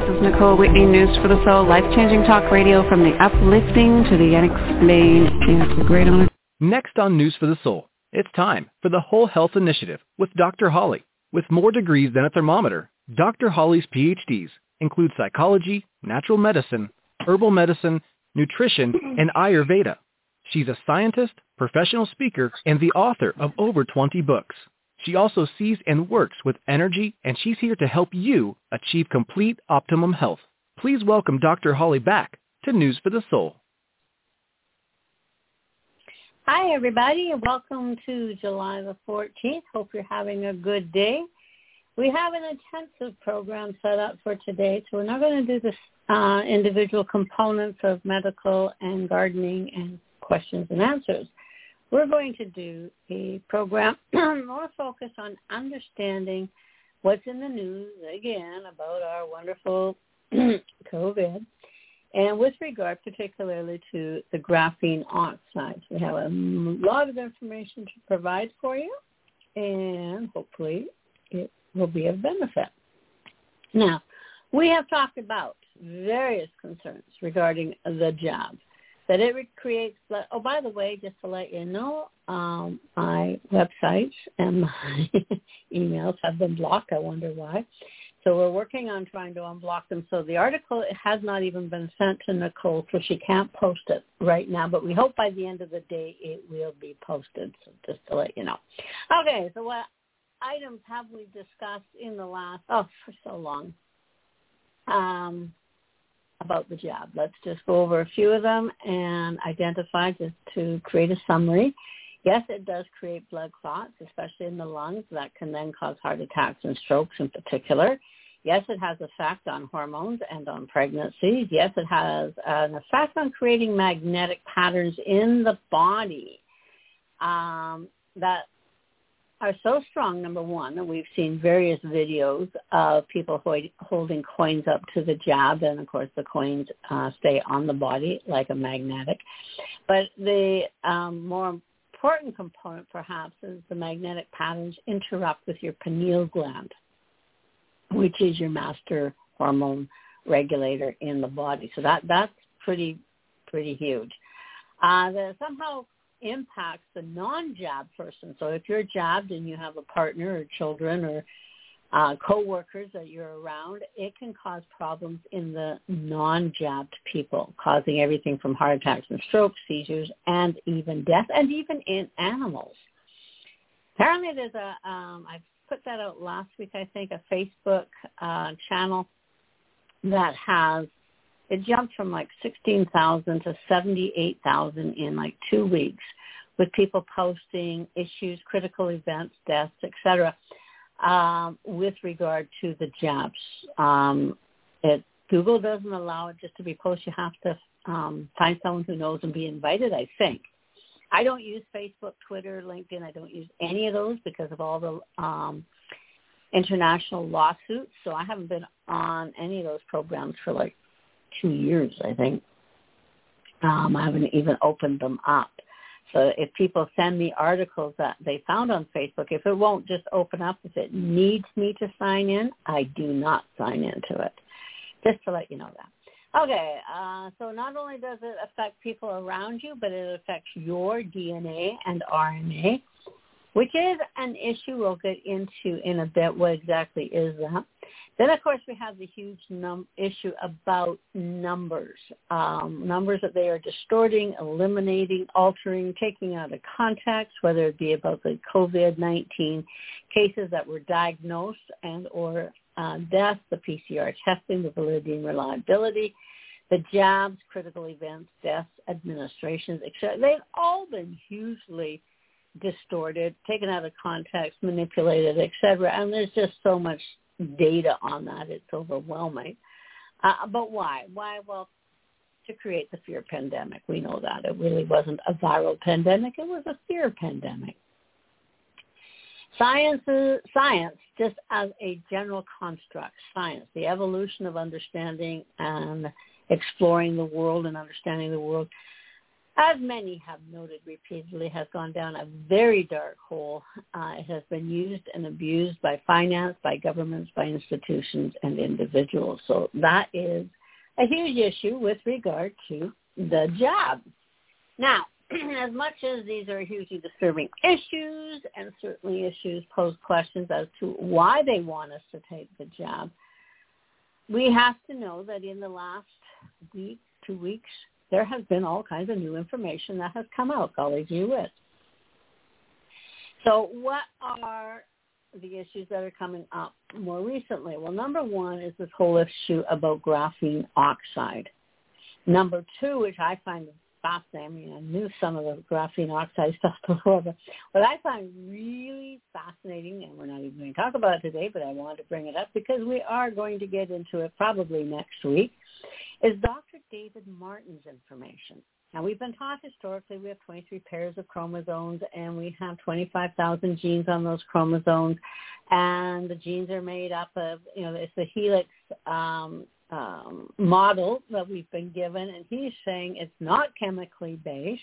is Nicole Whitney, News for the Soul, life-changing talk radio from the uplifting to the unexplained. It's a great honor. Next on News for the Soul, it's time for the Whole Health Initiative with Dr. Holly. With more degrees than a thermometer, Dr. Holly's PhDs include psychology, natural medicine, herbal medicine, nutrition, and Ayurveda. She's a scientist, professional speaker, and the author of over 20 books. She also sees and works with energy, and she's here to help you achieve complete optimum health. Please welcome Dr. Holly back to News for the Soul. Hi, everybody, and welcome to July the 14th. Hope you're having a good day. We have an intensive program set up for today, so we're not going to do the individual components of medical and gardening and questions and answers. We're going to do a program more focused on understanding what's in the news, again, about our wonderful COVID, and with regard particularly to the graphene oxides. We have a lot of information to provide for you, and hopefully it will be of benefit. Now, we have talked about various concerns regarding the jab, that it creates, oh, by the way, just to let you know, my websites and my emails have been blocked. I wonder why. So we're working on trying to unblock them. So the article has not even been sent to Nicole, so she can't post it right now. But we hope by the end of the day it will be posted, so just to let you know. Okay, so what items have we discussed in the last, for so long? About the jab. Let's just go over a few of them and identify just to create a summary. Yes, it does create blood clots, especially in the lungs. That can then cause heart attacks and strokes in particular. Yes, it has effect on hormones and on pregnancy. Yes, it has an effect on creating magnetic patterns in the body that are so strong, number one, that we've seen various videos of people holding coins up to the jab, and, of course, the coins stay on the body like a magnetic. But the more important component, perhaps, is the magnetic patterns interrupt with your pineal gland, which is your master hormone regulator in the body. So that's pretty huge. That somehow impacts the non-jab person. So if you're jabbed and you have a partner or children or co-workers that you're around, it can cause problems in the non-jabbed people, causing everything from heart attacks and strokes, seizures, and even death, and even in animals. Apparently there's I put that out last week, I think, a Facebook channel that has, it jumped from like 16,000 to 78,000 in like 2 weeks, with people posting issues, critical events, deaths, etc., with regard to the jabs. Google doesn't allow it just to be posted. You have to find someone who knows and be invited, I think. I don't use Facebook, Twitter, LinkedIn. I don't use any of those because of all the international lawsuits. So I haven't been on any of those programs for like 2 years, I think. I haven't even opened them up. So if people send me articles that they found on Facebook, if it won't just open up, if it needs me to sign in, I do not sign into it, just to let you know that. Okay, so not only does it affect people around you, but it affects your DNA and RNA, which is an issue we'll get into in a bit. What exactly is that? Then, of course, we have the huge issue about numbers, numbers that they are distorting, eliminating, altering, taking out of context, whether it be about the COVID-19 cases that were diagnosed and or deaths, the PCR testing, the validity and reliability, the jabs, critical events, deaths, administrations, etc. They've all been hugely distorted, taken out of context, manipulated, etc. And there's just so much data on that. It's overwhelming. But why? Why? Well, to create the fear pandemic. We know that. It really wasn't a viral pandemic. It was a fear pandemic. Science, just as a general construct, science, the evolution of understanding and exploring the world and understanding the world, as many have noted repeatedly, has gone down a very dark hole. It has been used and abused by finance, by governments, by institutions, and individuals. So that is a huge issue with regard to the jab. Now, as much as these are hugely disturbing issues, and certainly issues pose questions as to why they want us to take the jab, we have to know that in the last week, 2 weeks, there has been all kinds of new information that has come out, golly gee whiz. So what are the issues that are coming up more recently? Well, number one is this whole issue about graphene oxide. Number two, which I find fascinating, I knew some of the graphene oxide stuff before, but what I find really fascinating, and we're not even going to talk about it today, but I wanted to bring it up because we are going to get into it probably next week, is Dr. David Martin's information. Now, we've been taught historically we have 23 pairs of chromosomes, and we have 25,000 genes on those chromosomes, and the genes are made up of, it's the helix model that we've been given, and he's saying it's not chemically based,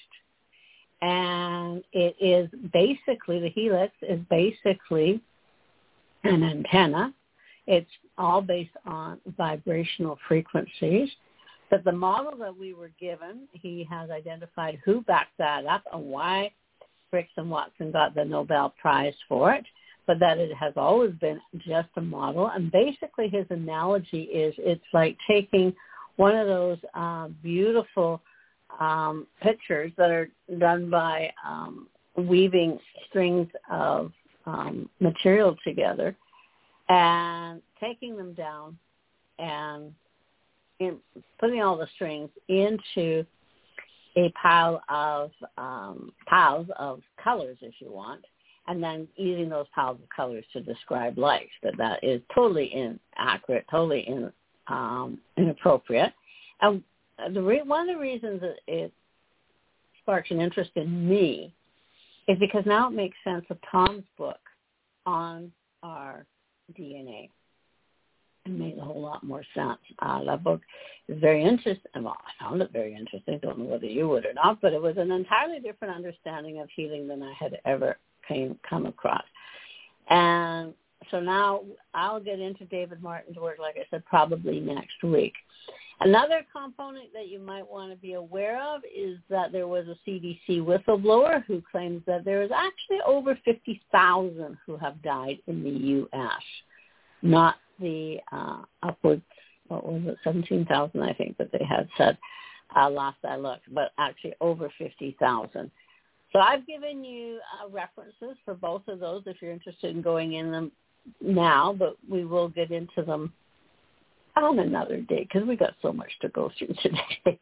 and it is basically, the helix is basically an antenna. It's all based on vibrational frequencies. But the model that we were given, he has identified who backed that up and why Briggs and Watson got the Nobel Prize for it, but that it has always been just a model. And basically his analogy is it's like taking one of those beautiful pictures that are done by weaving strings of material together and taking them down and putting all the strings into a pile of piles of colors, if you want, and then using those piles of colors to describe life. But that is totally inaccurate, totally inappropriate. And one of the reasons that it sparks an interest in me is because now it makes sense of Tom's book on our DNA. It made a whole lot more sense. That book is very interesting. Well, I found it very interesting. Don't know whether you would or not, but it was an entirely different understanding of healing than I had ever come across. And so now I'll get into David Martin's work, like I said, probably next week. Another component that you might want to be aware of is that there was a CDC whistleblower who claims that there is actually over 50,000 who have died in the U.S., not the upwards, 17,000, I think, that they had said last I looked, but actually over 50,000. So I've given you references for both of those if you're interested in going in them now, but we will get into them on another day because we got so much to go through today.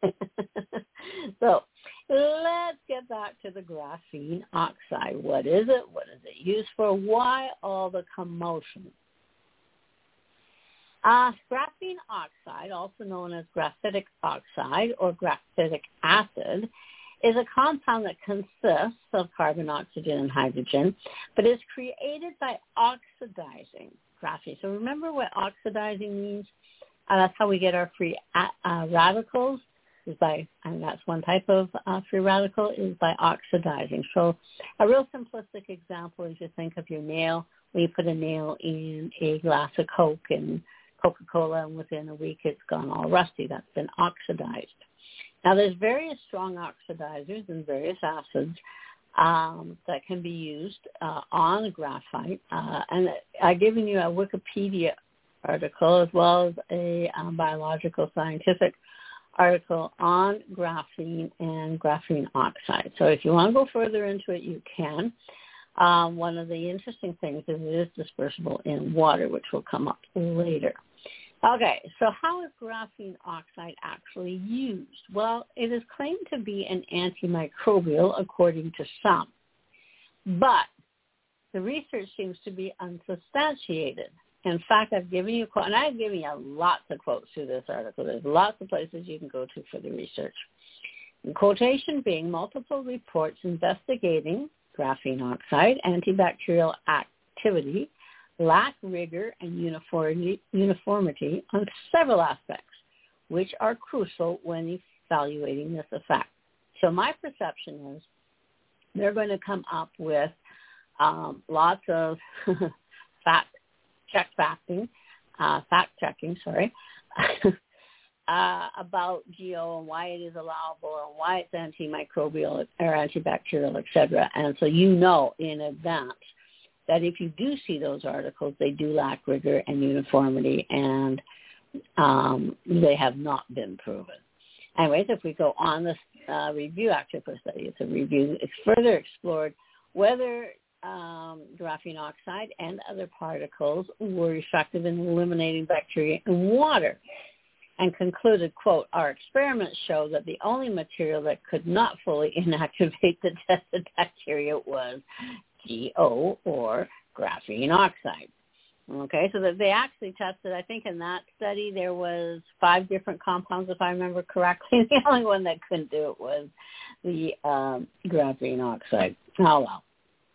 So let's get back to the graphene oxide. What is it? What is it used for? Why all the commotion? Graphene oxide, also known as graphitic oxide or graphitic acid, is a compound that consists of carbon, oxygen, and hydrogen, but is created by oxidizing graphene. So remember what oxidizing means? That's how we get our free radicals. And that's one type of free radical, is by oxidizing. So a real simplistic example is you think of your nail. When you put a nail in a glass of Coke and Coca-Cola, and within a week it's gone all rusty. That's been oxidized. Now, there's various strong oxidizers and various acids that can be used on graphite. And I've given you a Wikipedia article as well as a biological scientific article on graphene and graphene oxide. So if you want to go further into it, you can. One of the interesting things is it is dispersible in water, which will come up later. Okay, so how is graphene oxide actually used? Well, it is claimed to be an antimicrobial, according to some. But the research seems to be unsubstantiated. In fact, I've given you, and I've given you lots of quotes through this article. There's lots of places you can go to for the research. In quotation being multiple reports investigating graphene oxide, antibacterial activity, lack rigor and uniformity on several aspects, which are crucial when evaluating this effect. So my perception is they're going to come up with lots of fact-checking, about GO and why it is allowable and why it's antimicrobial or antibacterial, et cetera. And so you know in advance that if you do see those articles, they do lack rigor and uniformity, and they have not been proven. Anyways, if we go on this review actually for study, it's a review. It's further explored whether graphene oxide and other particles were effective in eliminating bacteria in water, and concluded, quote, our experiments show that the only material that could not fully inactivate the tested bacteria was GO, or graphene oxide. Okay, so that they actually tested, I think in that study there was 5 different compounds, if I remember correctly. The only one that couldn't do it was the graphene oxide. Oh, well.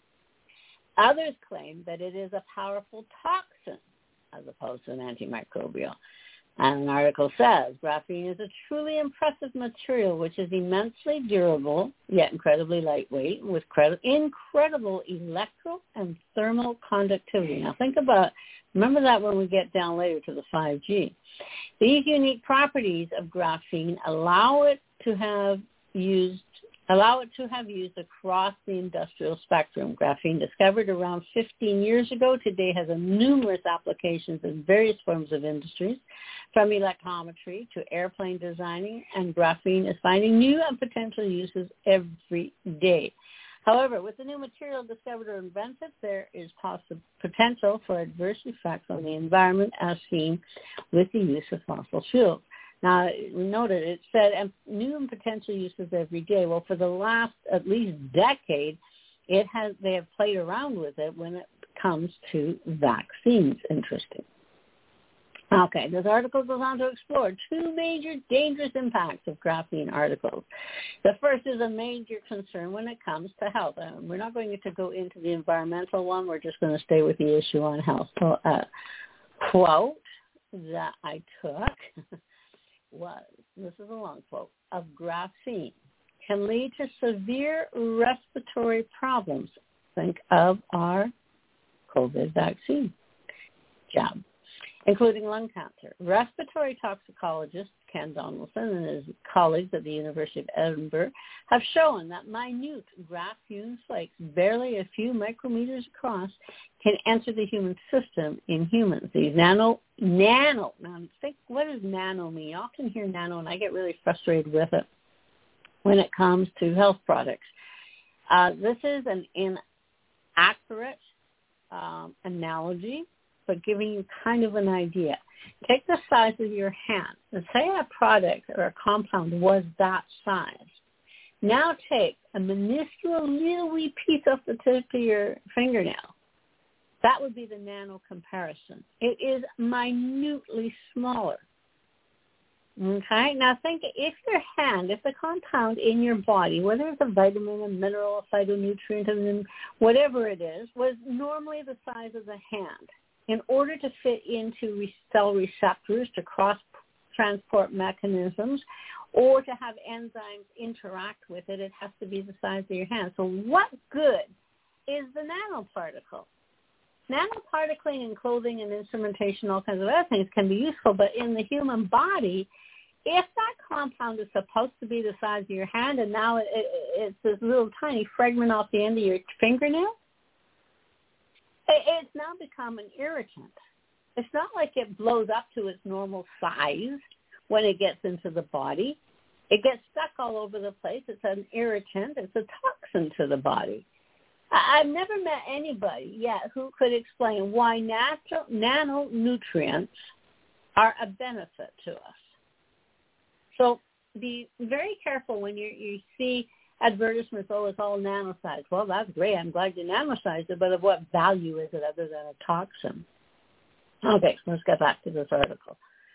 Others claim that it is a powerful toxin as opposed to an antimicrobial. And an article says, graphene is a truly impressive material which is immensely durable, yet incredibly lightweight, with incredible electro and thermal conductivity. Now think about, remember that when we get down later to the 5G. These unique properties of graphene allow it to have used across the industrial spectrum. Graphene, discovered around 15 years ago, today has numerous applications in various forms of industries, from electrometry to airplane designing, and graphene is finding new and potential uses every day. However, with the new material discovered or invented, there is potential for adverse effects on the environment as seen with the use of fossil fuels. Now, we noted it said new and potential uses every day. Well, for the last at least decade, they have played around with it when it comes to vaccines. Interesting. Okay, this article goes on to explore 2 major dangerous impacts of graphene articles. The first is a major concern when it comes to health. We're not going to go into the environmental one. We're just going to stay with the issue on health. So, quote that I took was, this is a long quote, of graphene can lead to severe respiratory problems. Think of our COVID vaccine jab, including lung cancer. Respiratory toxicologist Ken Donaldson and his colleagues at the University of Edinburgh have shown that minute graphene flakes, barely a few micrometers across, can enter the human system in humans. These nano, now think, what does nano mean? I often hear nano and I get really frustrated with it when it comes to health products. This is an inaccurate analogy, but giving you kind of an idea. Take the size of your hand. Let's say a product or a compound was that size. Now take a minuscule little wee piece off the tip of your fingernail. That would be the nano comparison. It is minutely smaller. Okay? Now think, if your hand, if the compound in your body, whether it's a vitamin, a mineral, a phytonutrient, and whatever it is, was normally the size of the hand, in order to fit into cell receptors, to cross-transport mechanisms, or to have enzymes interact with it, it has to be the size of your hand. So what good is the nanoparticle? Nanoparticling in clothing and instrumentation, all kinds of other things can be useful, but in the human body, if that compound is supposed to be the size of your hand and now it's this little tiny fragment off the end of your fingernail, it's now become an irritant. It's not like it blows up to its normal size when it gets into the body. It gets stuck all over the place. It's an irritant. It's a toxin to the body. I've never met anybody yet who could explain why nanonutrients are a benefit to us. So be very careful when you see advertisements, oh, it's all nanosized. Well, that's great. I'm glad you nanosized it, but of what value is it other than a toxin? Okay, so let's get back to this article.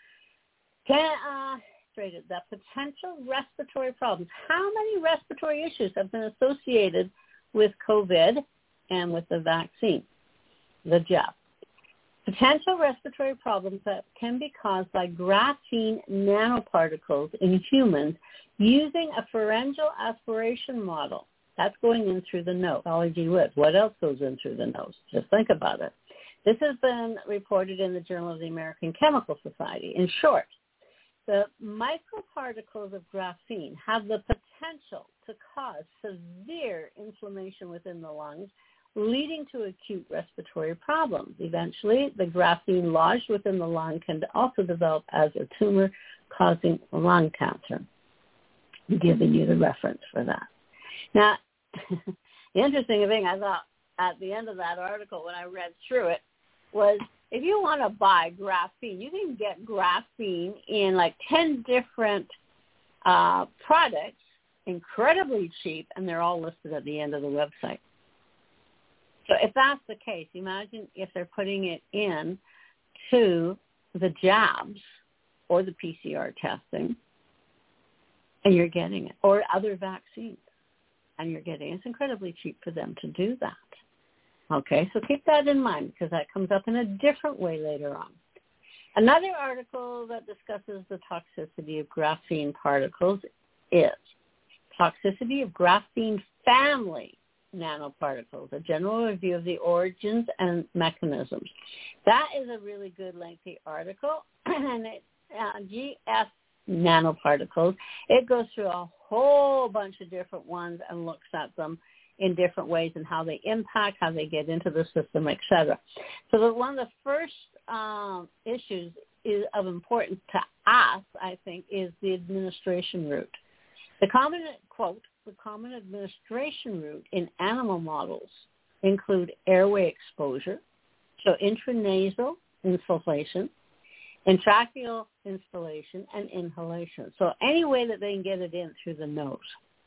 The potential respiratory problems. How many respiratory issues have been associated with COVID and with the vaccine, the jab? Potential respiratory problems that can be caused by graphene nanoparticles in humans using a pharyngeal aspiration model. That's going in through the nose. Oh, gee whiz, what else goes in through the nose? Just think about it. This has been reported in the Journal of the American Chemical Society. In short, the microparticles of graphene have the potential to cause severe inflammation within the lungs, leading to acute respiratory problems. Eventually, the graphene lodged within the lung can also develop as a tumor, causing lung cancer. I'm giving you the reference for that. Now, the interesting thing I thought at the end of that article when I read through it was, if you want to buy graphene, you can get graphene in like 10 different products, incredibly cheap, and they're all listed at the end of the website. So if that's the case, imagine if they're putting it in to the jabs or the PCR testing, and you're getting it, or other vaccines, and you're getting it. It's incredibly cheap for them to do that. Okay, so keep that in mind because that comes up in a different way later on. Another article that discusses the toxicity of graphene particles is Toxicity of Graphene Family Nanoparticles, a general review of the origins and mechanisms. That is a really good lengthy article, and it's GF nanoparticles. It goes through a whole bunch of different ones and looks at them in different ways and how they impact, how they get into the system, etc. So one of the first issues is of importance to us, I think, is the administration route. The common administration route in animal models include airway exposure, so intranasal insufflation, intratracheal instillation, and inhalation. So any way that they can get it in through the nose.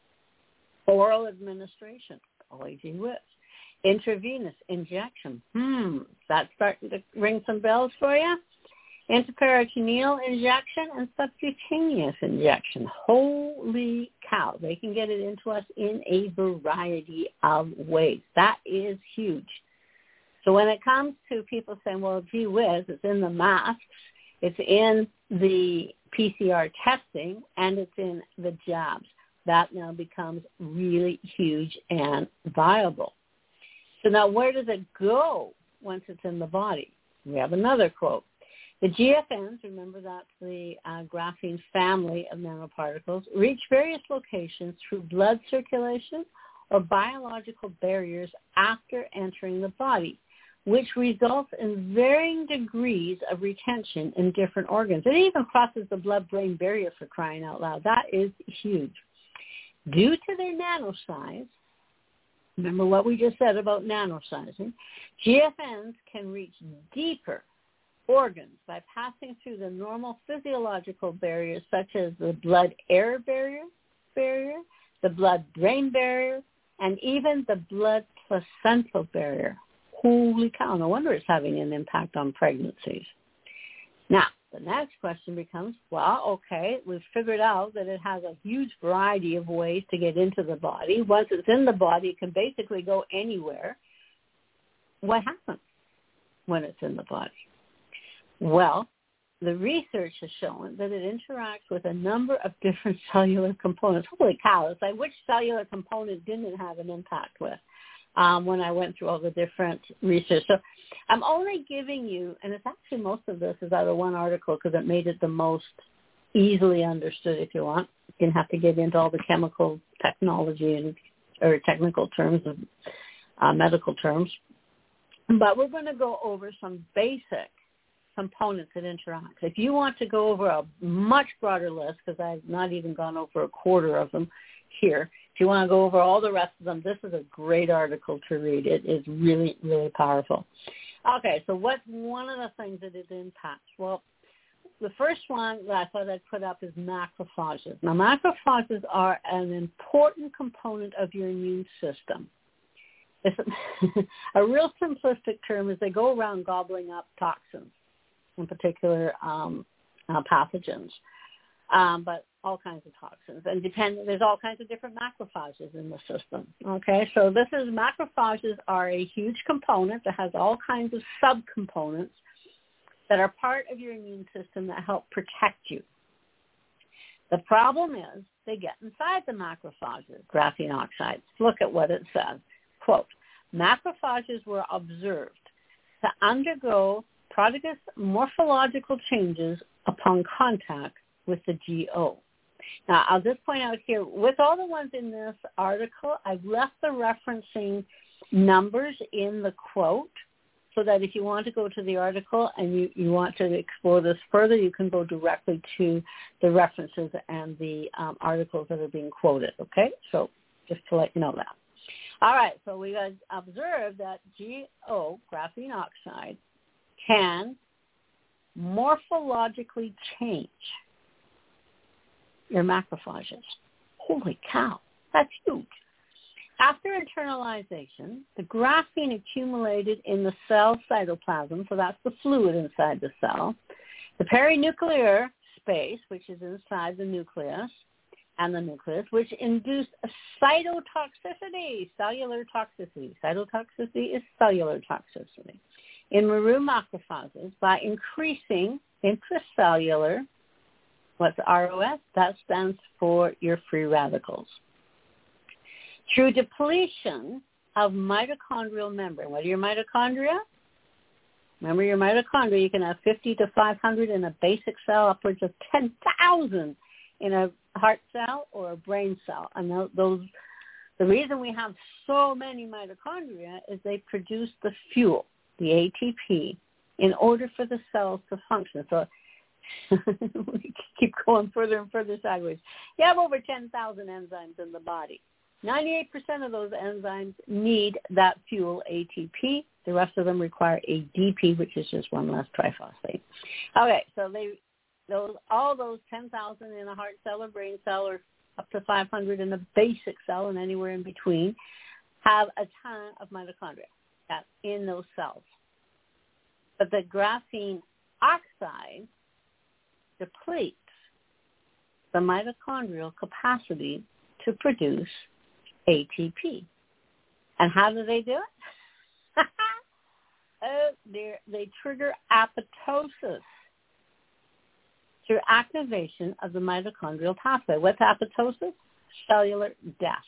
Oral administration, OAG whips. Intravenous injection. That's starting to ring some bells for you. Intraperitoneal injection and subcutaneous injection. Holy cow. They can get it into us in a variety of ways. That is huge. So when it comes to people saying, well, gee whiz, it's in the masks, it's in the PCR testing, and it's in the jabs, that now becomes really huge and viable. So now where does it go once it's in the body? We have another quote. The GFNs, remember that's the graphene family of nanoparticles, reach various locations through blood circulation or biological barriers after entering the body, which results in varying degrees of retention in different organs. It even crosses the blood-brain barrier, for crying out loud. That is huge. Due to their nano size, remember what we just said about nanosizing, GFNs can reach deeper organs by passing through the normal physiological barriers such as the blood-air barrier, the blood-brain barrier, and even the blood-placental barrier. Holy cow, no wonder it's having an impact on pregnancies. Now, the next question becomes, well, okay, we've figured out that it has a huge variety of ways to get into the body. Once it's in the body, it can basically go anywhere. What happens when it's in the body? Well, the research has shown that it interacts with a number of different cellular components. Holy cow, it's like which cellular component didn't it have an impact with when I went through all the different research. So I'm only giving you, and it's actually most of this is out of one article because it made it the most easily understood if you want. You didn't have to get into all the chemical technology or technical terms of medical terms. But we're going to go over some basic components that interact. If you want to go over a much broader list, because I've not even gone over a quarter of them here, if you want to go over all the rest of them, this is a great article to read. It is really, really powerful. Okay, so what's one of the things that it impacts? Well, the first one that I thought I'd put up is macrophages. Now, macrophages are an important component of your immune system. It's a real simplistic term is they go around gobbling up toxins, in particular pathogens, but all kinds of toxins. And there's all kinds of different macrophages in the system. Okay, so macrophages are a huge component that has all kinds of subcomponents that are part of your immune system that help protect you. The problem is they get inside the macrophages, graphene oxides. Look at what it says. Quote, macrophages were observed to undergo prodigious morphological changes upon contact with the GO. Now, I'll just point out here, with all the ones in this article, I've left the referencing numbers in the quote so that if you want to go to the article and you want to explore this further, you can go directly to the references and the articles that are being quoted, okay? So just to let you know that. All right, so we observed that GO, graphene oxide, can morphologically change your macrophages. Holy cow, that's huge. After internalization, the graphene accumulated in the cell cytoplasm, so that's the fluid inside the cell, the perinuclear space, which is inside the nucleus, and the nucleus, which induced a cytotoxicity, cellular toxicity. Cytotoxicity is cellular toxicity in maroon macrophages by increasing intracellular, what's ROS? That stands for your free radicals. Through depletion of mitochondrial membrane. What are your mitochondria? Remember your mitochondria, you can have 50 to 500 in a basic cell, upwards of 10,000 in a heart cell or a brain cell. And the reason we have so many mitochondria is they produce the fuel, the ATP, in order for the cells to function. So we keep going further and further sideways. You have over 10,000 enzymes in the body. 98% of those enzymes need that fuel, ATP. The rest of them require ADP, which is just one less triphosphate. Okay, so all those 10,000 in a heart cell or brain cell or up to 500 in a basic cell and anywhere in between have a ton of mitochondria that's in those cells. But the graphene oxide depletes the mitochondrial capacity to produce ATP. And how do they do it? Oh dear, they trigger apoptosis through activation of the mitochondrial pathway. What's apoptosis? Cellular death.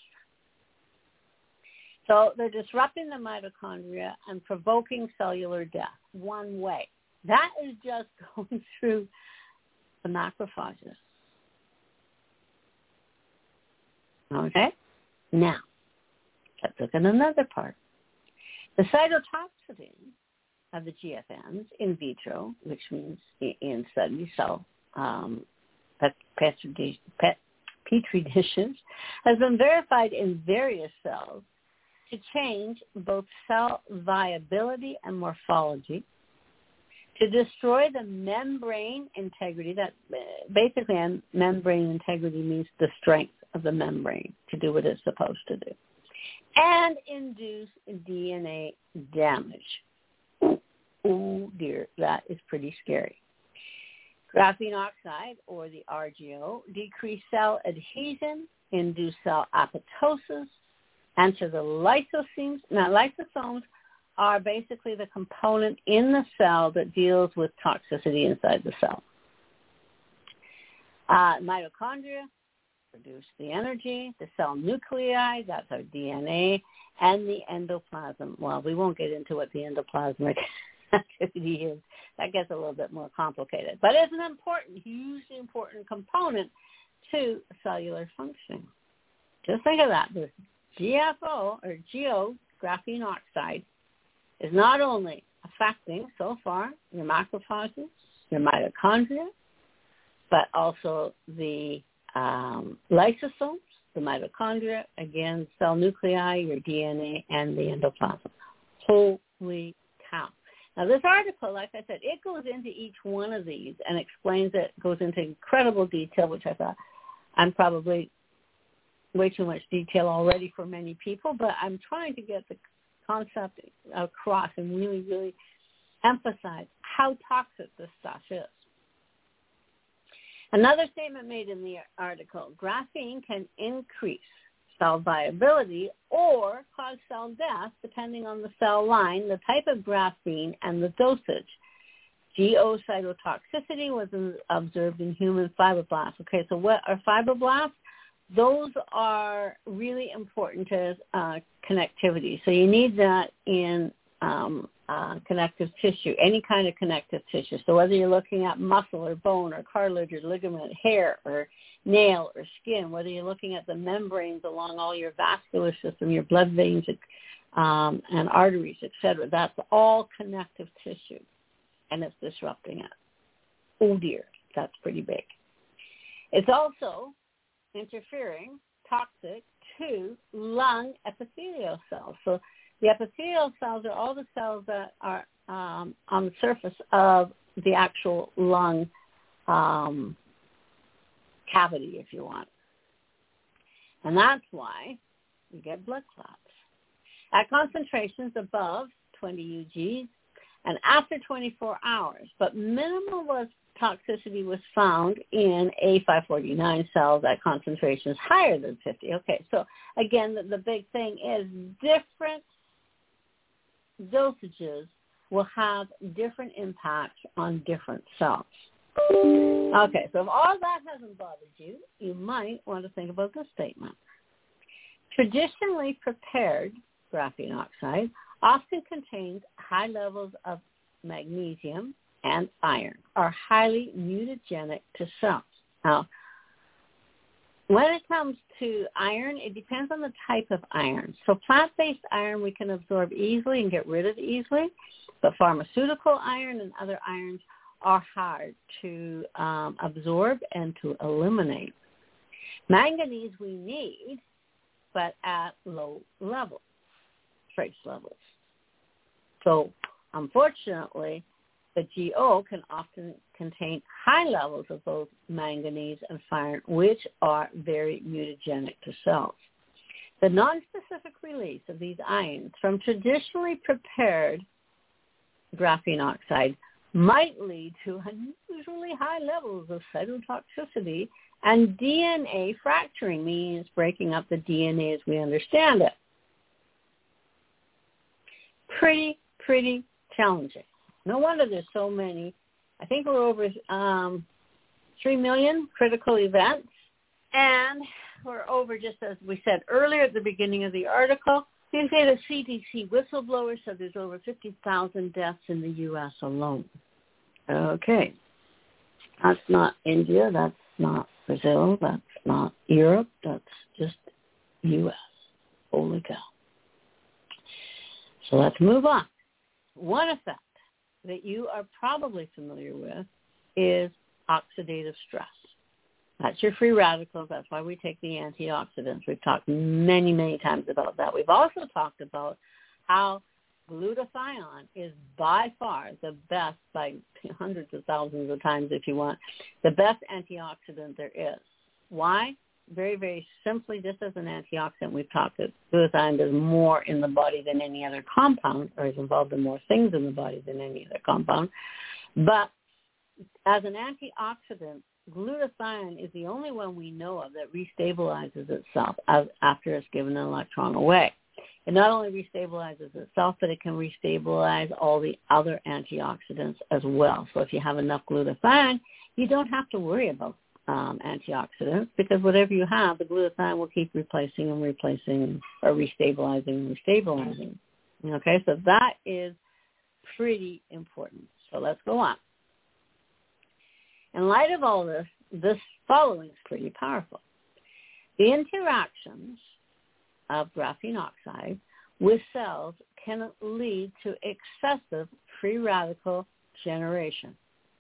So they're disrupting the mitochondria and provoking cellular death one way. That is just going through the macrophages. Okay? Now, let's look at another part. The cytotoxicity of the GFNs in vitro, which means in study cell petri dishes, has been verified in various cells to change both cell viability and morphology, to destroy the membrane integrity. That basically, membrane integrity means the strength of the membrane to do what it's supposed to do, and induce DNA damage. Oh dear, that is pretty scary. Graphene oxide, or the RGO, decrease cell adhesion, induce cell apoptosis, enter the lysosomes. Now, lysosomes are basically the component in the cell that deals with toxicity inside the cell. Mitochondria produce the energy, the cell nuclei, that's our DNA, and the endoplasm. Well, we won't get into what the endoplasmic activity is. That gets a little bit more complicated. But it's an important, hugely important component to cellular functioning. Just think of that. This GFO, or GO, graphene oxide, is not only affecting, so far, your macrophages, your mitochondria, but also the lysosomes, the mitochondria, again, cell nuclei, your DNA, and the endoplasm. Holy cow. Now, this article, like I said, it goes into each one of these and explains it, goes into incredible detail, which I thought I'm probably way too much detail already for many people, but I'm trying to get the concept across and really, really emphasize how toxic this stuff is. Another statement made in the article, graphene can increase cell viability or cause cell death depending on the cell line, the type of graphene, and the dosage. GO cytotoxicity was observed in human fibroblasts. Okay, so what are fibroblasts? Those are really important to connectivity. So you need that in connective tissue, any kind of connective tissue. So whether you're looking at muscle or bone or cartilage or ligament, hair or nail or skin, whether you're looking at the membranes along all your vascular system, your blood veins and arteries, etc., that's all connective tissue, and it's disrupting it. Oh dear, that's pretty big. It's also interfering, toxic, to lung epithelial cells. So the epithelial cells are all the cells that are on the surface of the actual lung cavity, if you want. And that's why you get blood clots. At concentrations above 20 UGs and after 24 hours, but minimal toxicity was found in A549 cells at concentrations higher than 50. Okay, so again, the big thing is different dosages will have different impacts on different cells. Okay, so if all that hasn't bothered you, you might want to think about this statement. Traditionally prepared graphene oxide often contains high levels of magnesium and iron, are highly mutagenic to cells. Now, when it comes to iron, it depends on the type of iron. So plant-based iron we can absorb easily and get rid of easily, but pharmaceutical iron and other irons are hard to absorb and to eliminate. Manganese we need, but at low levels, trace levels. So unfortunately, the GO can often contain high levels of both manganese and iron, which are very mutagenic to cells. The nonspecific release of these ions from traditionally prepared graphene oxide might lead to unusually high levels of cytotoxicity and DNA fracturing, means breaking up the DNA as we understand it. Pretty challenging. No wonder there's so many. I think we're over 3 million critical events, and we're over, just as we said earlier at the beginning of the article, you say the CDC whistleblower said there's over 50,000 deaths in the U.S. alone. Okay. That's not India. That's not Brazil. That's not Europe. That's just U.S. Holy cow. So let's move on. One effect that you are probably familiar with is oxidative stress. That's your free radicals. That's why we take the antioxidants. We've talked many, many times about that. We've also talked about how glutathione is by far the best, by hundreds of thousands of times if you want, the best antioxidant there is. Why? Very, very simply, just as an antioxidant, we've talked that glutathione does more in the body than any other compound, or is involved in more things in the body than any other compound. But as an antioxidant, glutathione is the only one we know of that restabilizes itself after it's given an electron away. It not only restabilizes itself, but it can restabilize all the other antioxidants as well. So if you have enough glutathione, you don't have to worry about antioxidants, because whatever you have, the glutathione will keep replacing or restabilizing and restabilizing. Okay, so that is pretty important. So let's go on. In light of all this, this following is pretty powerful. The interactions of graphene oxide with cells can lead to excessive free radical generation,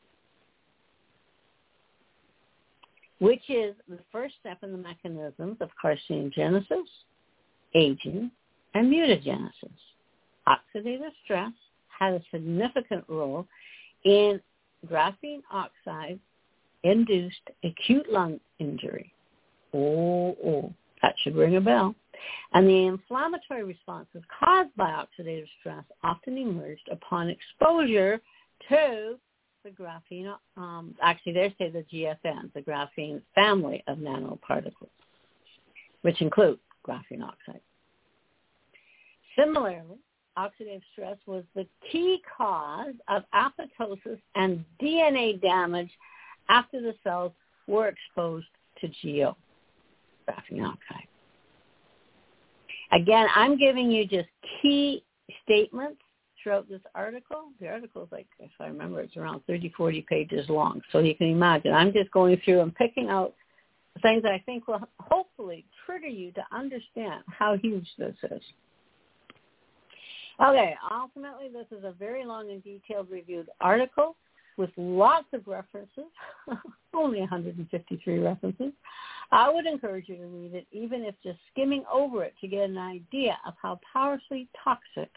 which is the first step in the mechanisms of carcinogenesis, aging, and mutagenesis. Oxidative stress had a significant role in graphene oxide-induced acute lung injury. Oh, that should ring a bell. And the inflammatory responses caused by oxidative stress often emerged upon exposure to the graphene, actually they say the GFN, the graphene family of nanoparticles, which include graphene oxide. Similarly, oxidative stress was the key cause of apoptosis and DNA damage after the cells were exposed to GO, graphene oxide. Again, I'm giving you just key statements throughout this article. The article is, like, if I remember, it's around 30, 40 pages long. So you can imagine, I'm just going through and picking out things that I think will hopefully trigger you to understand how huge this is. Okay, ultimately, this is a very long and detailed reviewed article with lots of references, only 153 references. I would encourage you to read it, even if just skimming over it to get an idea of how powerfully toxic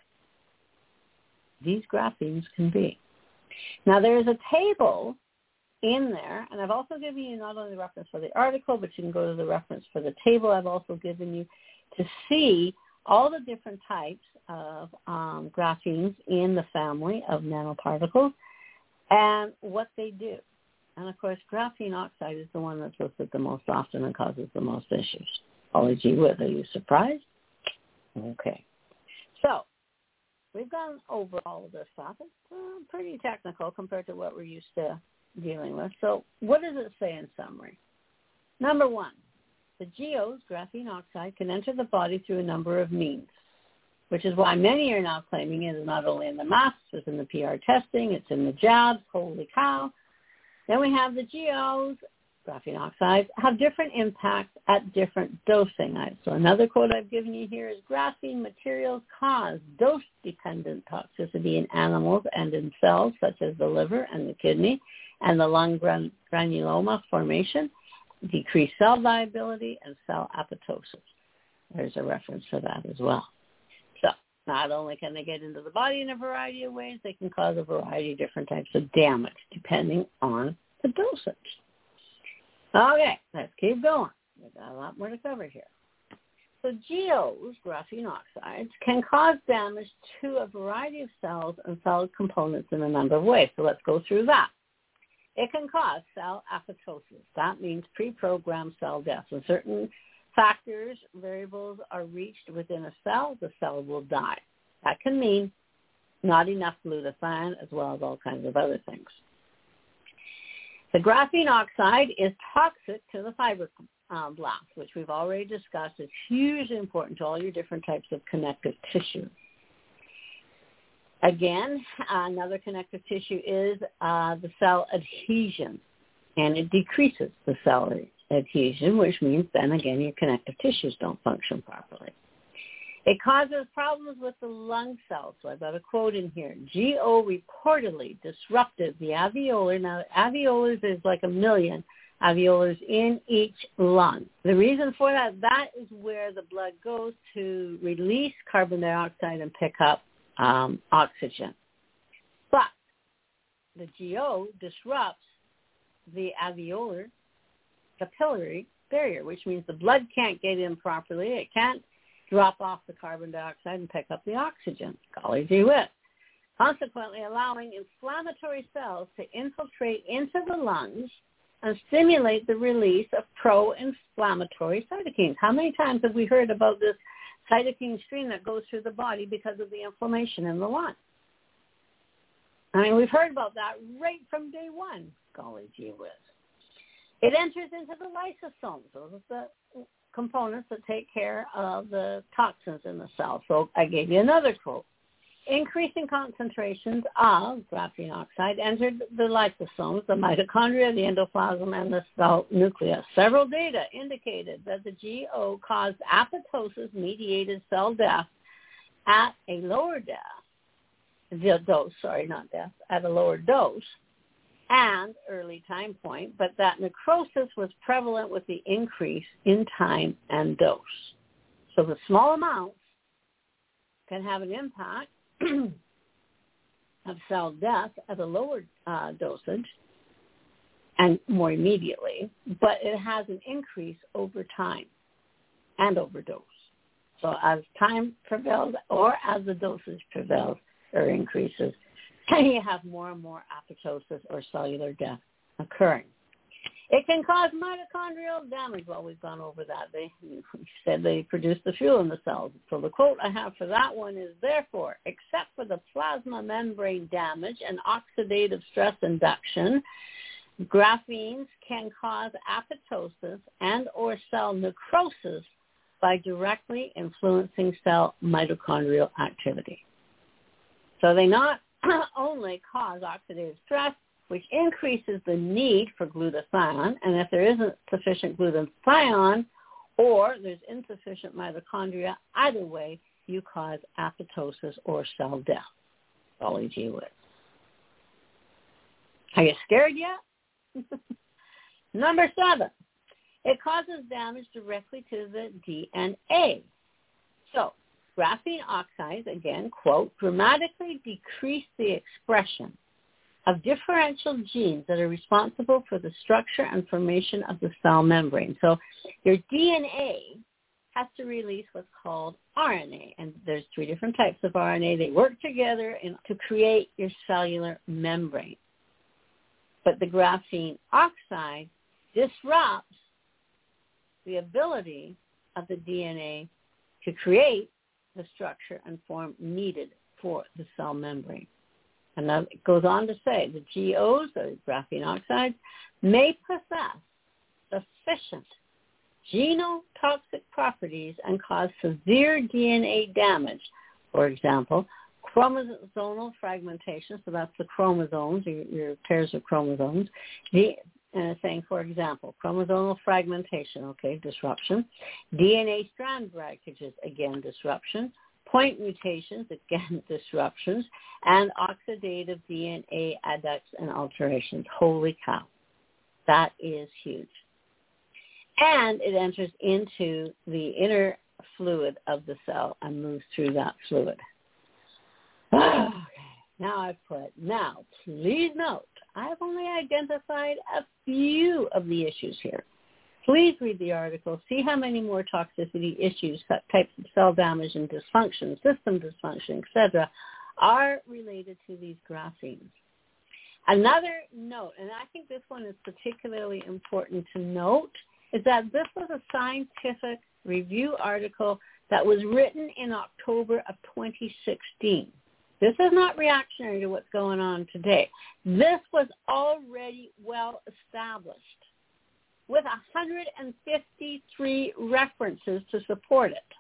these graphenes can be. Now, there is a table in there, and I've also given you not only the reference for the article, but you can go to the reference for the table I've also given you to see all the different types of graphenes in the family of nanoparticles and what they do. And, of course, graphene oxide is the one that's listed the most often and causes the most issues. Golly gee whiz, are you surprised? Okay. So we've gone over all of this stuff. It's pretty technical compared to what we're used to dealing with. So what does it say in summary? Number one, the GOs, graphene oxide, can enter the body through a number of means, which is why many are now claiming it is not only in the masks, it's in the PR testing, it's in the jabs, holy cow. Then we have the GOs, graphene oxides, have different impacts at different dosing. So another quote I've given you here is, graphene materials cause dose-dependent toxicity in animals and in cells such as the liver and the kidney and the lung granuloma formation, decreased cell viability, and cell apoptosis. There's a reference to that as well. So not only can they get into the body in a variety of ways, they can cause a variety of different types of damage depending on the dosage. Okay, let's keep going. We've got a lot more to cover here. So GOs, graphene oxides, can cause damage to a variety of cells and cell components in a number of ways. So let's go through that. It can cause cell apoptosis. That means pre-programmed cell death. When certain factors, variables are reached within a cell, the cell will die. That can mean not enough glutathione as well as all kinds of other things. The graphene oxide is toxic to the fibroblast, which we've already discussed is hugely important to all your different types of connective tissue. Again, another connective tissue is the cell adhesion, and it decreases the cell adhesion, which means then again your connective tissues don't function properly. It causes problems with the lung cells. So I've got a quote in here. GO reportedly disrupted the alveolar. Now, alveolars is like 1 million alveolars in each lung. The reason for that, that is where the blood goes to release carbon dioxide and pick up oxygen. But the GO disrupts the alveolar capillary barrier, which means the blood can't get in properly. It can't drop off the carbon dioxide and pick up the oxygen. Golly gee whiz. Consequently, allowing inflammatory cells to infiltrate into the lungs and stimulate the release of pro-inflammatory cytokines. How many times have we heard about this cytokine stream that goes through the body because of the inflammation in the lung? I mean, we've heard about that right from day one. Golly gee whiz. It enters into the lysosomes. Those are the components that take care of the toxins in the cell. So I gave you another quote. Increasing concentrations of graphene oxide entered the lysosomes, the mitochondria, the endoplasm, and the cell nucleus. Several data indicated that the GO caused apoptosis-mediated cell death at a lower at a lower dose and early time point, but that necrosis was prevalent with the increase in time and dose. So the small amounts can have an impact of cell death at a lower dosage and more immediately, but it has an increase over time and overdose. So as time prevails or as the dosage prevails or increases, you have more and more apoptosis or cellular death occurring. It can cause mitochondrial damage. Well, we've gone over that. They said they produce the fuel in the cells. So the quote I have for that one is, therefore, except for the plasma membrane damage and oxidative stress induction, graphene can cause apoptosis and or cell necrosis by directly influencing cell mitochondrial activity. So they not only cause oxidative stress, which increases the need for glutathione, and if there isn't sufficient glutathione or there's insufficient mitochondria, either way, you cause apoptosis or cell death. That's all you deal with. Are you scared yet? Number 7, it causes damage directly to the DNA. So graphene oxides, again, quote, dramatically decrease the expression of differential genes that are responsible for the structure and formation of the cell membrane. So your DNA has to release what's called RNA, and there's 3 different types of RNA. They work together to create your cellular membrane. But the graphene oxide disrupts the ability of the DNA to create the structure and form needed for the cell membrane. And then it goes on to say the GOs, the graphene oxides, may possess sufficient genotoxic properties and cause severe DNA damage. For example, chromosomal fragmentation, so that's the chromosomes, your pairs of chromosomes. Saying, for example, chromosomal fragmentation, okay, disruption. DNA strand breakages, again, disruption. Point mutations, again, disruptions, and oxidative DNA adducts and alterations. Holy cow. That is huge. And it enters into the inner fluid of the cell and moves through that fluid. Okay, now please note, I've only identified a few of the issues here. Please read the article, see how many more toxicity issues, types of cell damage and dysfunction, system dysfunction, etc., are related to these graphenes. Another note, and I think this one is particularly important to note, is that this was a scientific review article that was written in October of 2016. This is not reactionary to what's going on today. This was already well established, with 153 references to support it.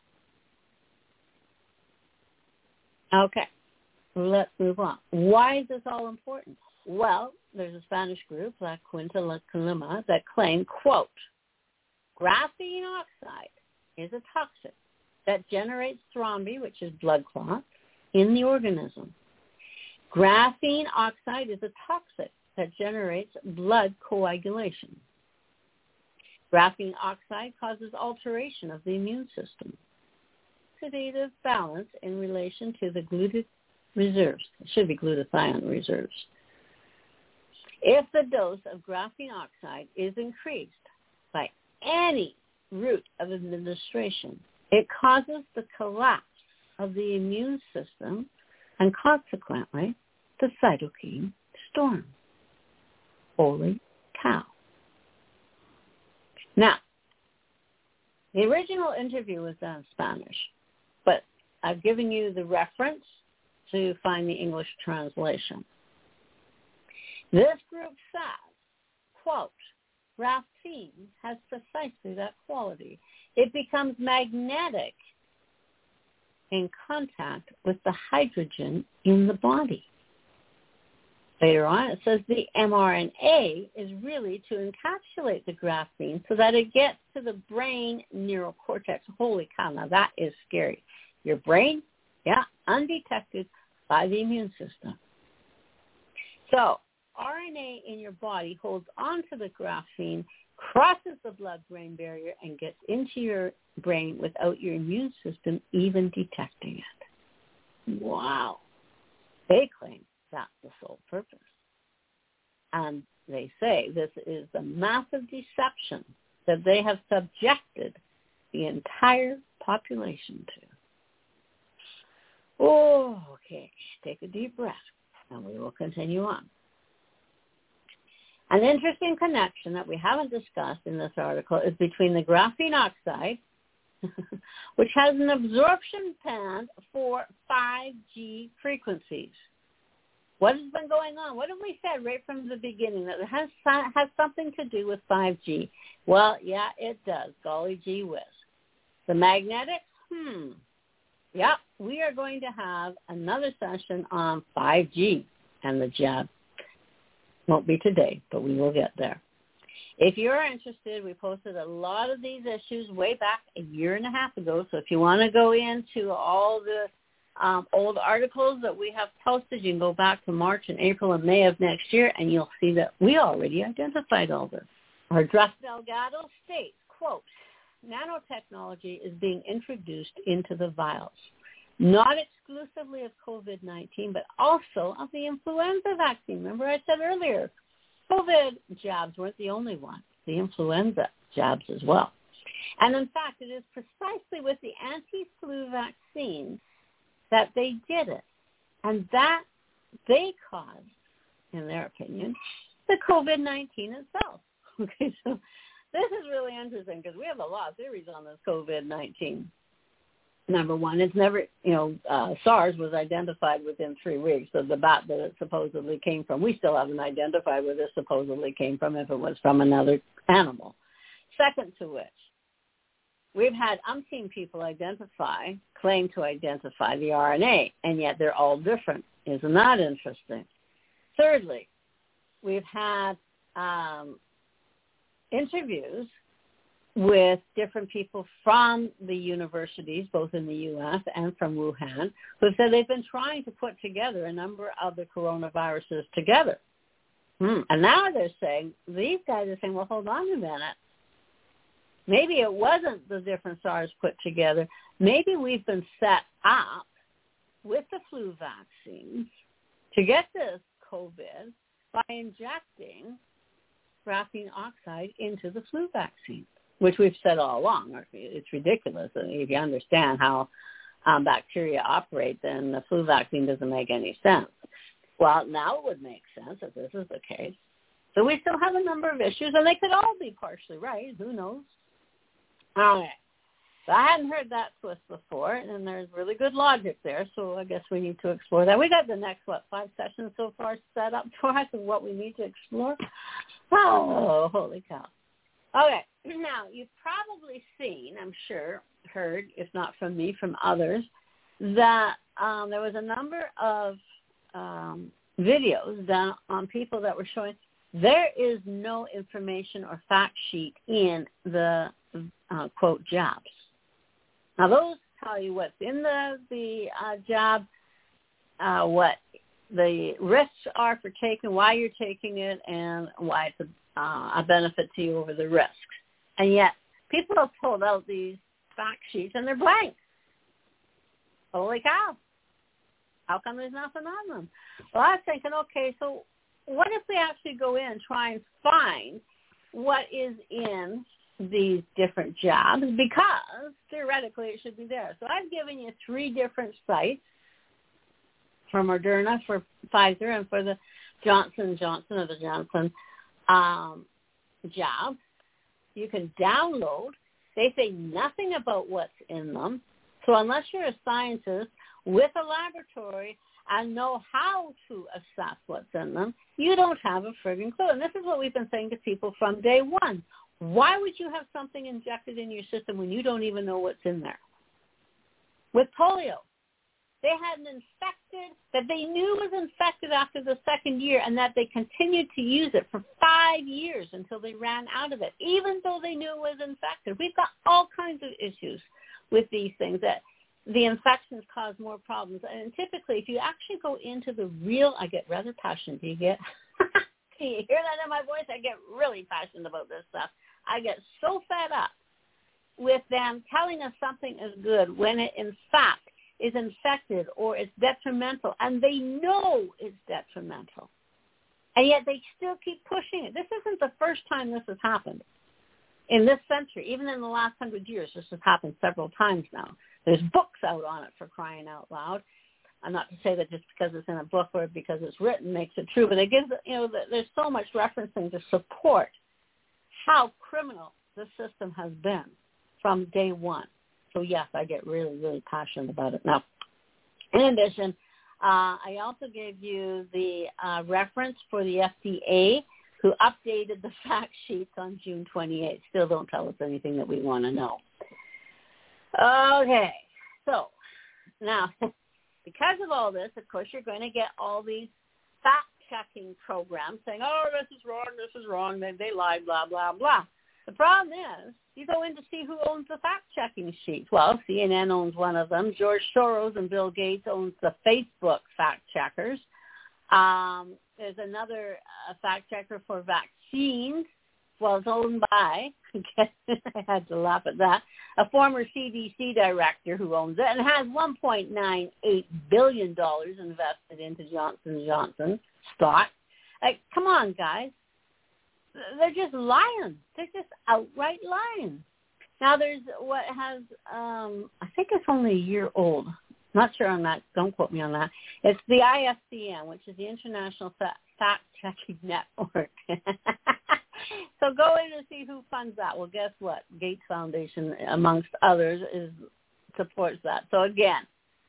Okay, let's move on. Why is this all important? Well, there's a Spanish group, La Quinta La Colima, that claim, quote, graphene oxide is a toxic that generates thrombi, which is blood clots, in the organism. Graphene oxide is a toxic that generates blood coagulation. Graphene oxide causes alteration of the immune system. Oxidative balance in relation to the glutathione reserves. It should be glutathione reserves. If the dose of graphene oxide is increased by any route of administration, it causes the collapse of the immune system and consequently the cytokine storm. Holy cow. Now, the original interview was done in Spanish, but I've given you the reference to find the English translation. This group says, quote, graphene has precisely that quality. It becomes magnetic in contact with the hydrogen in the body. Later on, it says the mRNA is really to encapsulate the graphene so that it gets to the brain neural cortex. Holy cow, now that is scary. Your brain, undetected by the immune system. So RNA in your body holds onto the graphene, crosses the blood-brain barrier, and gets into your brain without your immune system even detecting it. Wow. They claim that's the sole purpose. And they say this is the massive deception that they have subjected the entire population to. Oh, okay. Take a deep breath, and we will continue on. An interesting connection that we haven't discussed in this article is between the graphene oxide, which has an absorption band for 5G frequencies. What has been going on? What have we said right from the beginning? That it has something to do with 5G. Well, yeah, it does. Golly gee whiz. The magnetics? Yep, we are going to have another session on 5G and the jab. Won't be today, but we will get there. If you're interested, we posted a lot of these issues way back a year and a half ago. So if you want to go into all the old articles that we have posted, you can go back to March and April and May of next year, and you'll see that we already identified all this. Our Dress Delgado states, quote, nanotechnology is being introduced into the vials, not exclusively of COVID-19, but also of the influenza vaccine. Remember I said earlier, COVID jabs weren't the only one, the influenza jabs as well. And in fact, it is precisely with the anti-flu vaccine that they did it. And that they caused, in their opinion, the COVID-19 itself. Okay, so this is really interesting because we have a lot of theories on this COVID-19. Number one, it's never, SARS was identified within 3 weeks. So the bat that it supposedly came from, we still haven't identified where this supposedly came from, if it was from another animal. Second to which, we've had umpteen people claim to identify the RNA, and yet they're all different. Isn't that interesting? Thirdly, we've had interviews with different people from the universities, both in the U.S. and from Wuhan, who said they've been trying to put together a number of the coronaviruses together. And now they're saying, these guys are saying, well, hold on a minute. Maybe it wasn't the different SARS put together. Maybe we've been set up with the flu vaccines to get this COVID by injecting graphene oxide into the flu vaccine, which we've said all along. It's ridiculous. If you understand how bacteria operate, then the flu vaccine doesn't make any sense. Well, now it would make sense if this is the case. So we still have a number of issues, and they could all be partially right. Who knows? All right. So I hadn't heard that twist before, and there's really good logic there, so I guess we need to explore that. We got the next, 5 sessions so far set up for us of what we need to explore? Oh, holy cow. Okay. Now, you've probably seen, I'm sure, heard, if not from me, from others, that there was a number of videos done on people that were showing there is no information or fact sheet in the, quote, jabs. Now, those tell you what's in the jab, what the risks are for taking, why you're taking it, and why it's a benefit to you over the risks. And yet, people have pulled out these fact sheets, and they're blank. Holy cow. How come there's nothing on them? Well, I was thinking, okay, so what if we actually go in and try and find what is in these different jobs, because theoretically it should be there. So I've given you 3 different sites for Moderna, for Pfizer, and for the Johnson & Johnson or the Johnson job. You can download. They say nothing about what's in them. So unless you're a scientist with a laboratory and know how to assess what's in them, you don't have a friggin' clue. And this is what we've been saying to people from day one. Why would you have something injected in your system when you don't even know what's in there? With polio, they had an infected that they knew was infected after the 2nd year, and that they continued to use it for 5 years until they ran out of it, even though they knew it was infected. We've got all kinds of issues with these things, that the infections cause more problems. And typically, if you actually go into the real, I get rather passionate. Do you get, can you hear that in my voice? I get really passionate about this stuff. I get so fed up with them telling us something is good when it in fact is infected or it's detrimental, and they know it's detrimental. And yet they still keep pushing it. This isn't the first time this has happened in this century. Even in the last 100 years, this has happened several times now. There's books out on it, for crying out loud. I'm not to say that just because it's in a book or because it's written makes it true, but it gives, there's so much referencing to support how criminal the system has been from day one. So yes, I get really, really passionate about it. Now, in addition, I also gave you the reference for the FDA, who updated the fact sheets on June 28th. Still don't tell us anything that we want to know. Okay, so now, because of all this, of course, you're going to get all these fact-checking programs saying, oh, this is wrong, they lied, blah, blah, blah. The problem is, you go in to see who owns the fact-checking sheets. Well, CNN owns one of them. George Soros and Bill Gates owns the Facebook fact-checkers. There's another fact-checker for vaccines. Well, it's owned by, I had to laugh at that, a former CDC director who owns it and has $1.98 billion invested into Johnson & Johnson stock. Like, come on, guys. They're just lying. They're just outright lying. Now, there's what has, I think it's only a year old. Not sure on that. Don't quote me on that. It's the IFCN, which is the International Fact-Checking Network. So go in and see who funds that. Well, guess what? Gates Foundation, amongst others, supports that. So again,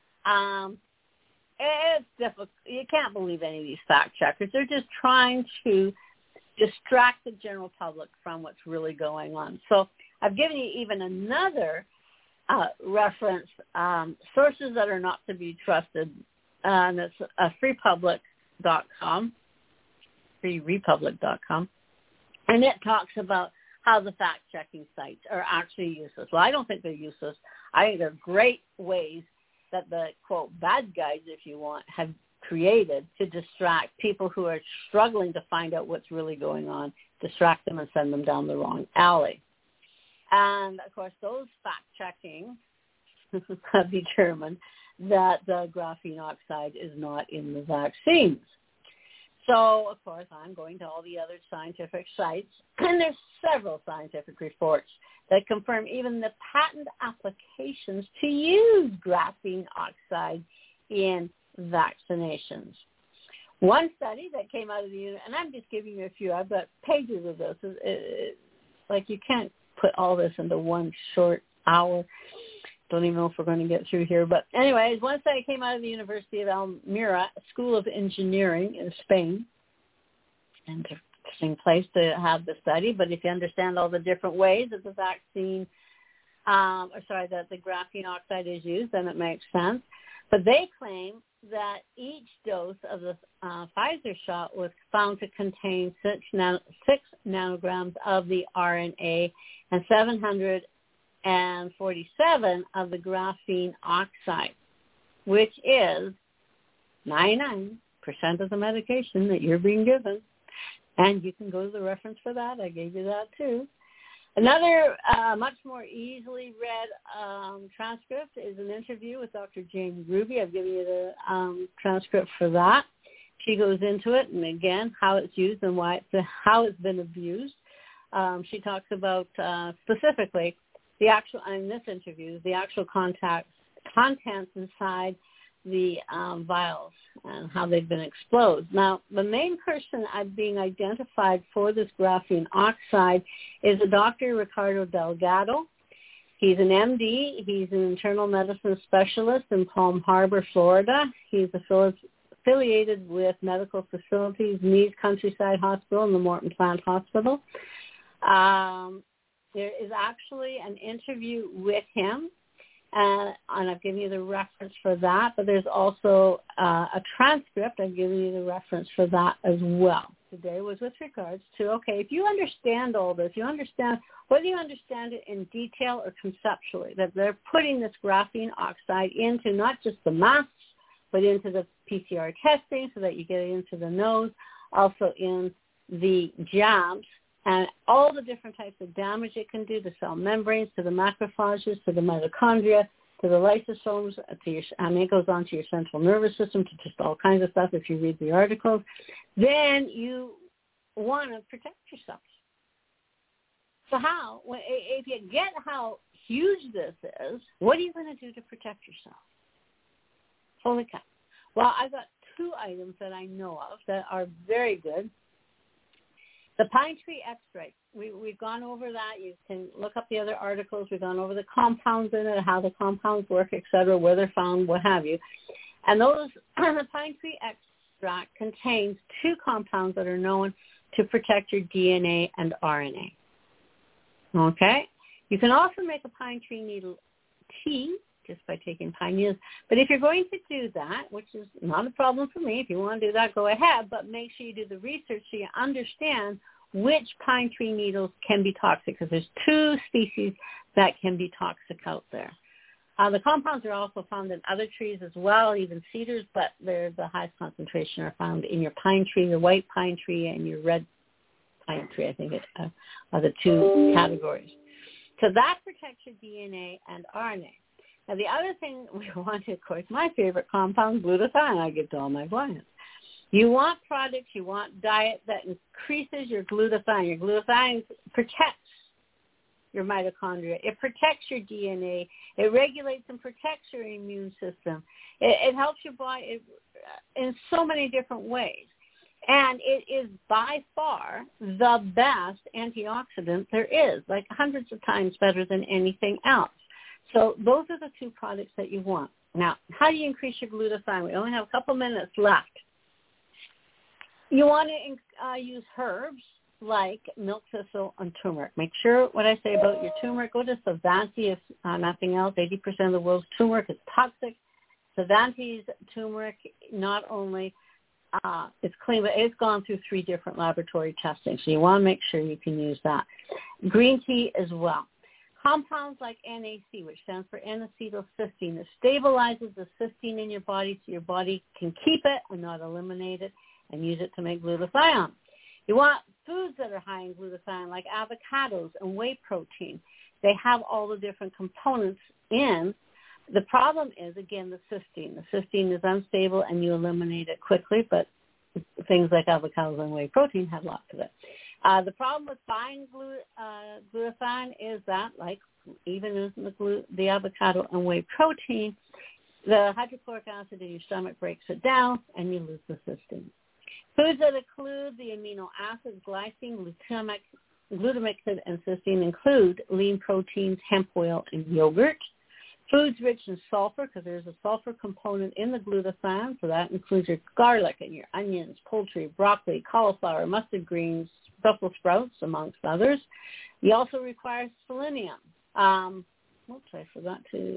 it's difficult. You can't believe any of these fact-checkers. They're just trying to distract the general public from what's really going on. So I've given you even another reference, sources that are not to be trusted, and it's freepublic.com, freerepublic.com, and it talks about how the fact-checking sites are actually useless. Well, I don't think they're useless. I think they're great ways that the, quote, bad guys, if you want, have created to distract people who are struggling to find out what's really going on, distract them and send them down the wrong alley. And, of course, those fact-checking have determined that the graphene oxide is not in the vaccines. So, of course, I'm going to all the other scientific sites, and there's several scientific reports that confirm even the patent applications to use graphene oxide in vaccinations. One study that came out of the, and I'm just giving you a few, I've got pages of this, like you can't put all this into one short hour. Don't even know if we're going to get through here. But anyways, one study came out of the University of Almería School of Engineering in Spain. Interesting place to have the study. But if you understand all the different ways that the vaccine, that the graphene oxide is used, then it makes sense. But they claim that each dose of the Pfizer shot was found to contain 6 nanograms of the RNA and 747 of the graphene oxide, which is 99% of the medication that you're being given. And you can go to the reference for that. I gave you that too. Another much more easily read transcript is an interview with Dr. Jane Ruby. I've given you the transcript for that. She goes into it, and again, how it's used and how it's been abused. She talks about specifically the actual, in this interview, the actual contents inside the vials and how they've been exposed. Now, the main person being identified for this graphene oxide is a Dr. Ricardo Delgado. He's an MD. He's an internal medicine specialist in Palm Harbor, Florida. He's affiliated with medical facilities, Meade Countryside Hospital and the Morton Plant Hospital. There is actually an interview with him, and I've given you the reference for that, but there's also a transcript. I've given you the reference for that as well. Today was with regards to, okay, if you understand all this, whether you understand it in detail or conceptually, that they're putting this graphene oxide into not just the masks, but into the PCR testing so that you get it into the nose, also in the jabs, and all the different types of damage it can do to cell membranes, to the macrophages, to the mitochondria, to the lysosomes, it goes on to your central nervous system, to just all kinds of stuff if you read the articles. Then you want to protect yourself. So if you get how huge this is, what are you going to do to protect yourself? Holy cow. Well, I've got 2 items that I know of that are very good. The pine tree extract, we've gone over that. You can look up the other articles. We've gone over the compounds in it, how the compounds work, et cetera, where they're found, what have you. And the pine tree extract contains 2 compounds that are known to protect your DNA and RNA. Okay? You can also make a pine tree needle tea just by taking pine needles. But if you're going to do that, which is not a problem for me, if you want to do that, go ahead, but make sure you do the research so you understand which pine tree needles can be toxic, because there's 2 species that can be toxic out there. The compounds are also found in other trees as well, even cedars, but the highest concentration are found in your pine tree, your white pine tree, and your red pine tree. I think are the 2 categories. So that protects your DNA and RNA. Now, the other thing we want, of course, my favorite compound, glutathione, I give to all my clients. You want products, you want diet that increases your glutathione. Your glutathione protects your mitochondria. It protects your DNA. It regulates and protects your immune system. It helps your body in so many different ways. And it is by far the best antioxidant there is, like hundreds of times better than anything else. So those are the 2 products that you want. Now, how do you increase your glutathione? We only have a couple minutes left. You want to use herbs like milk thistle and turmeric. Make sure what I say about your turmeric, go to Savanti if nothing else. 80% of the world's turmeric is toxic. Savanti's turmeric not only it's clean, but it's gone through 3 different laboratory testing. So you want to make sure you can use that. Green tea as well. Compounds like NAC, which stands for N-acetylcysteine, it stabilizes the cysteine in your body so your body can keep it and not eliminate it and use it to make glutathione. You want foods that are high in glutathione like avocados and whey protein. They have all the different components in. The problem is, again, the cysteine. The cysteine is unstable and you eliminate it quickly, but things like avocados and whey protein have lots of it. The problem with buying glutathione is that, like even in the avocado and whey protein, the hydrochloric acid in your stomach breaks it down and you lose the cysteine. Foods that include the amino acids, glycine, glutamic acid, and cysteine include lean proteins, hemp oil, and yogurt. Foods rich in sulfur, because there's a sulfur component in the glutathione, so that includes your garlic and your onions, poultry, broccoli, cauliflower, mustard greens, Brussels sprouts, amongst others. You also require selenium. I forgot to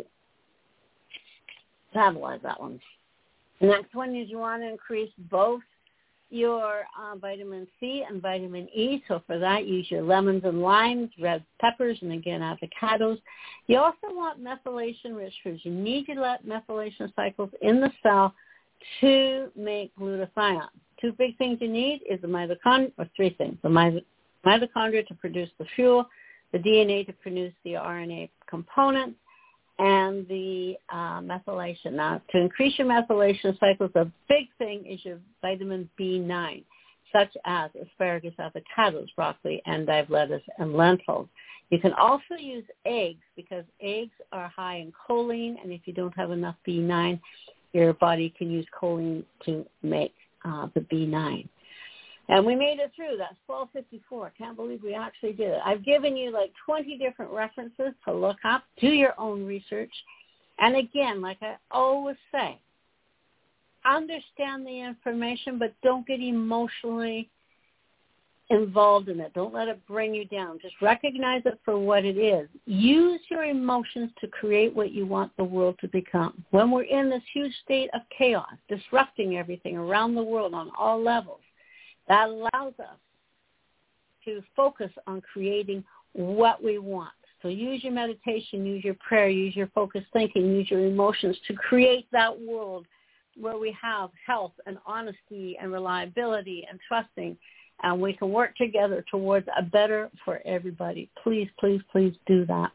metabolize that one. The next one is you want to increase both your vitamin C and vitamin E. So for that, use your lemons and limes, red peppers, and again, avocados. You also want methylation-rich foods. You need to let methylation cycles in the cell to make glutathione. 2 big things you need is the mitochondria, or 3 things. The mitochondria to produce the fuel, the DNA to produce the RNA components, and the methylation. Now, to increase your methylation cycles, a big thing is your vitamin B9, such as asparagus, avocados, broccoli, endive, lettuce, and lentils. You can also use eggs because eggs are high in choline, and if you don't have enough B9, your body can use choline to make the B9. And we made it through. That's 12:54. Can't believe we actually did it. I've given you like 20 different references to look up. Do your own research. And again, like I always say, understand the information, but don't get emotionally involved in it. Don't let it bring you down. Just recognize it for what it is. Use your emotions to create what you want the world to become. When we're in this huge state of chaos, disrupting everything around the world on all levels, that allows us to focus on creating what we want. So use your meditation, use your prayer, use your focused thinking, use your emotions to create that world where we have health and honesty and reliability and trusting, and we can work together towards a better for everybody. Please, please, please do that.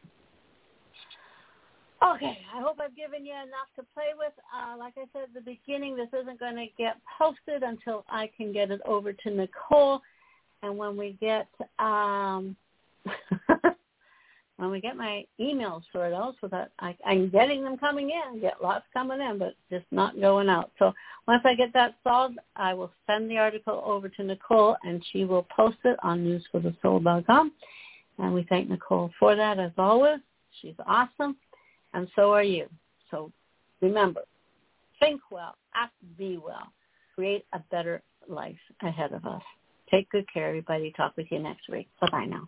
Okay, I hope I've given you enough to play with. Like I said at the beginning, this isn't going to get posted until I can get it over to Nicole. And when we get we get my emails sorted out so that I'm getting them coming in. I get lots coming in, but just not going out. So once I get that solved, I will send the article over to Nicole, and she will post it on newsforthesoul.com. And we thank Nicole for that, as always. She's awesome, and so are you. So remember, think well, act, be well, create a better life ahead of us. Take good care, everybody. Talk with you next week. Bye-bye now.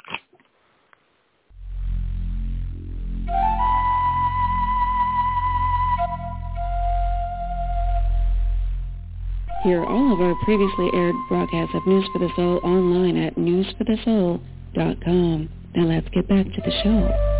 Hear all of our previously aired broadcasts of News for the Soul online at newsforthesoul.com. Now let's get back to the show.